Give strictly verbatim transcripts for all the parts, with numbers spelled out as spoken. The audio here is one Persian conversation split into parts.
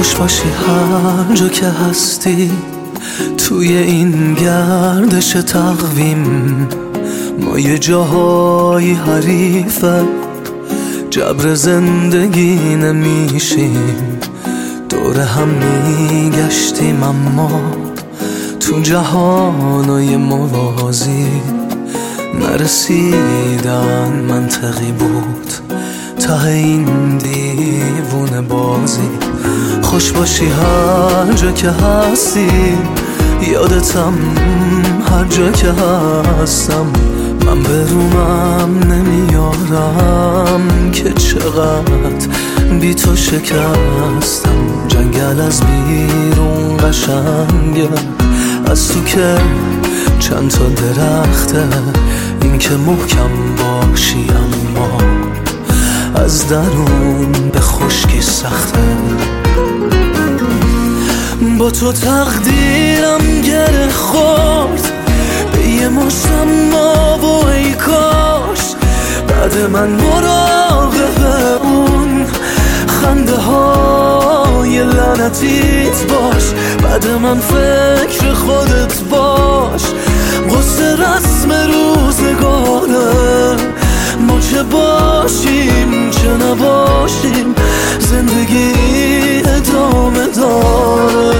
خوش باشی هر جا که هستی، توی این گردش تقویم ما یه جاهای حریفه، جبر زندگی نمیشیم، دور هم میگشتیم اما تو جهانای موازی نرسیدن منطقی بود ته این دیوونه بازی. خوش باشی هر جا که هستی، یادتم هر جا که هستم، من به رومم نمیارم که چقدر بی تو شکستم. جنگل از بیرون قشنگه، از تو که چند تا درخته، این که محکم باشی اما از درون به خشکی سخته. با تو تقدیرم گره خورد به یه مشتم ما و ای کاش بعد من مراقب اون خنده های لعنتیت باش، بعد من فکر خودت باش. قصه رسم روزگاره، ما چه باشیم چه نباشیم، زندگی ادامه داره.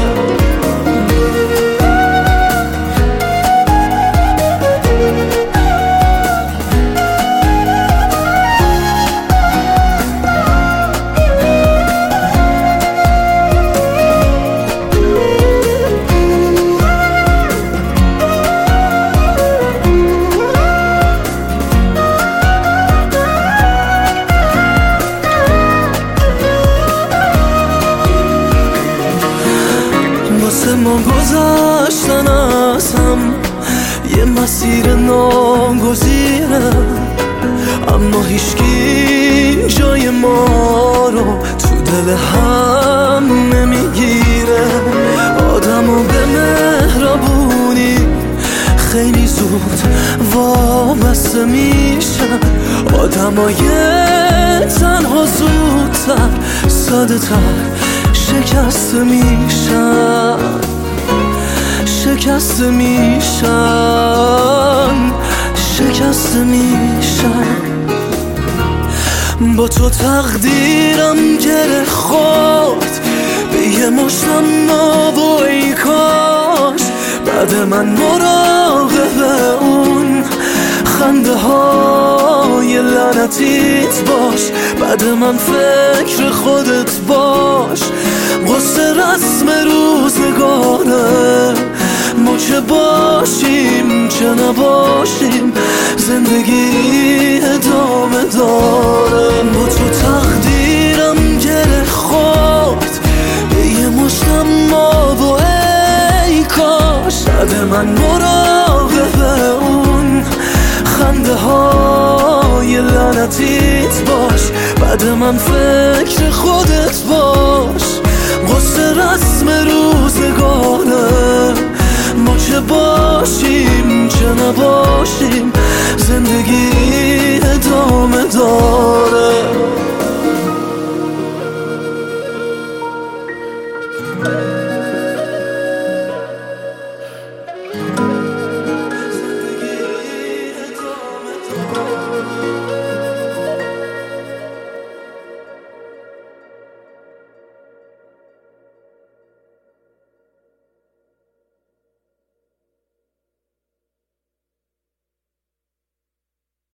واسه ما گذشتن از هم یه مسیر ناگزیره، اما هیچکی جای ما رو تو دل هم نمیگیره. آدمو به مهربونی خیلی زود وابسته میشن، آدمای تنها زودتر ساده تر شکسته میشن، شکسته میشن، شکسته میشن. با تو تقدیرم گره خورد به یه مشتم ما و ای کاش بعد من مراقب اون خنده های لعنتیت باش، بعد من فکر خودت باش. قصه رسم روزگاره، ما چه باشیم چه نباشیم، زندگی ادامه داره. با تو تقدیرم گره خورد به یه مشتم ما و ای کاش بعد من مراقب اون خنده های لعنتیت باش، بعد من فکر خودت باش. قصه رسم روزگاره، ما چه باشیم چه نباشیم، زندگی